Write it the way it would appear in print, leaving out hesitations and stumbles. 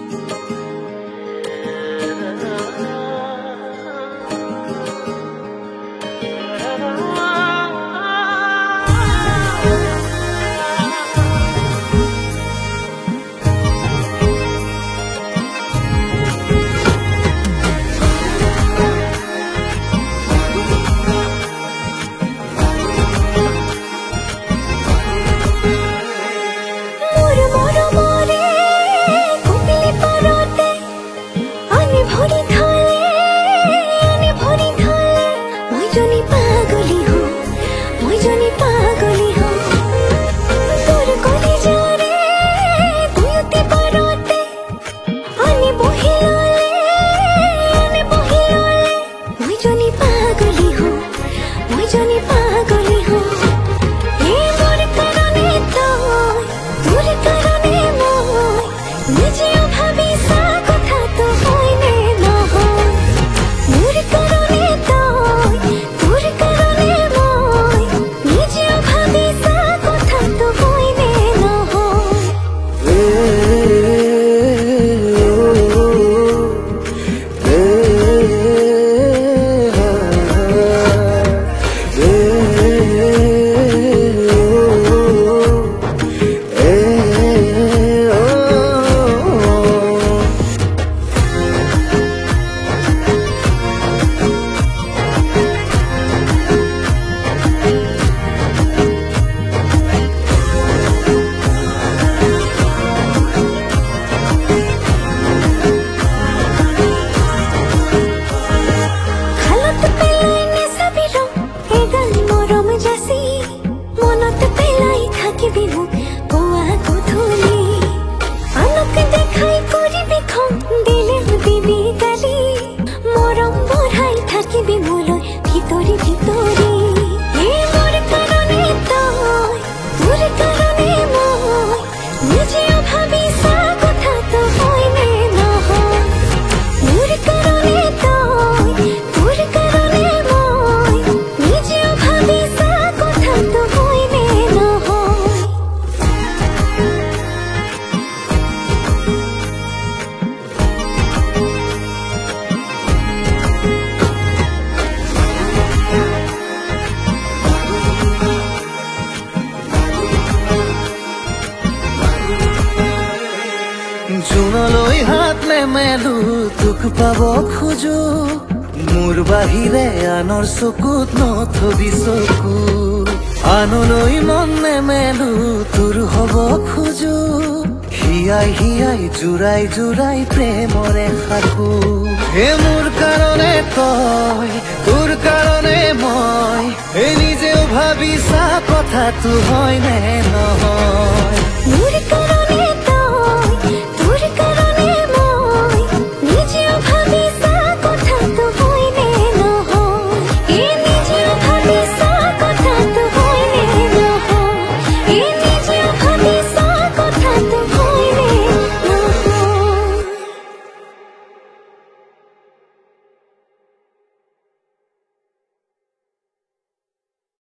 জোনলৈ হাত নেমেলো তোক পাব খোজো মোৰ বাহিৰে আনৰ চকুত নথবি চকু আনলৈ মন নেমেলো তোৰ হব খোজো হিয়াই হিয়াই জোৰাই জোৰাই প্ৰেমৰে সাকো হে মোৰ কাৰণে তই তোৰ কাৰণে মই এই নিজেও ভাবিছা কথাটো হয় নে নহয়